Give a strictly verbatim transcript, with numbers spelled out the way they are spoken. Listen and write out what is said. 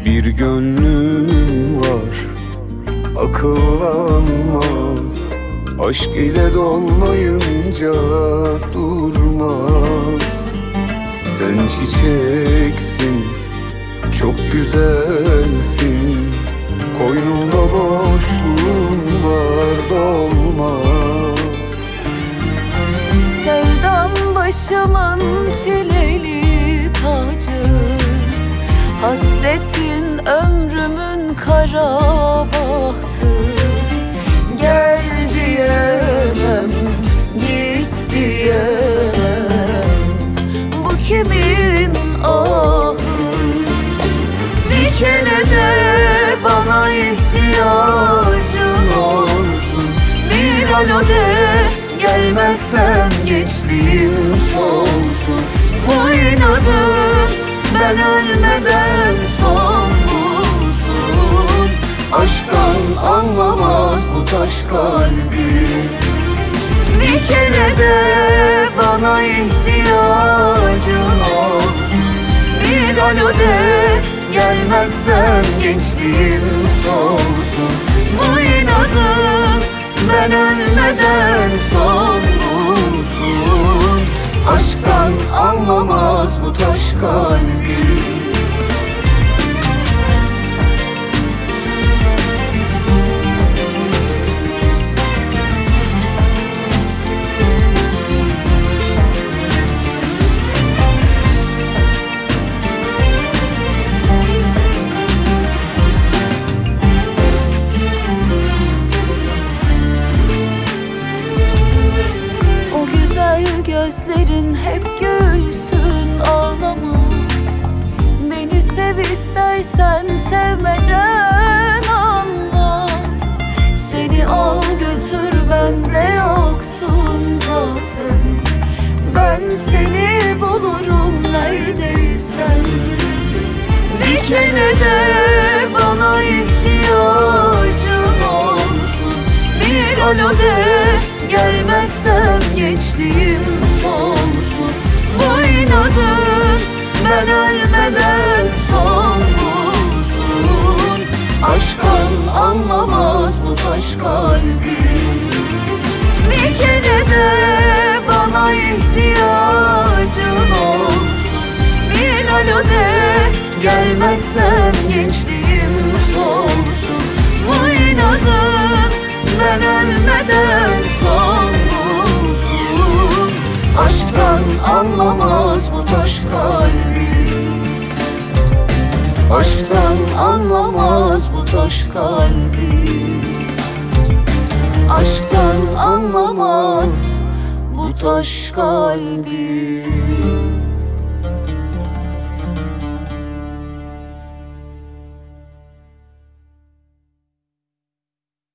Bir gönlüm var, akıllanmaz. Aşk ile dolmayınca durmaz. Sen çiçeksin, çok güzelsin. Koynumda boşluğun var, dolmaz. Sevdam başımın çileli tacı, hasretin ömrümün kara bahtı. Gel diyemem, git diyemem, bu kimin ahı? Bir kere de bana ihtiyacın olsun. Bir alo de, gelmezsem gençliğim solsun. Bu inadım ben ölmeden son bulsun. Aşktan anlamaz bu taş kalbim. Bir kere de bana ihtiyacın olsun. Bir alo de, gelmezsem gençliğim solsun. Bu inadım ben ölmeden son bulsun. Aşktan anlamaz bu taş kalbim. Gözlerin hep gülsün, ağlama. Beni sev istersen, sevmeden anla. Seni al götür, bende yoksun zaten. Ben seni bulurum neredeysen. Bir kere de bana ihtiyacın olsun. Bir alo de, gelmezsem gençliğim solsun. Bu inadım ben ölmeden son bulsun. Aşktan anlamaz bu taş kalbim. Bir kere de bana ihtiyacın olsun. Bir alo de, gelmezsem gençliğim solsun. Bu inadım ben ölmeden son bulsun. Aşktan anlamaz bu taş kalbim. Aşktan anlamaz bu taş kalbim. Aşktan anlamaz bu taş kalbim.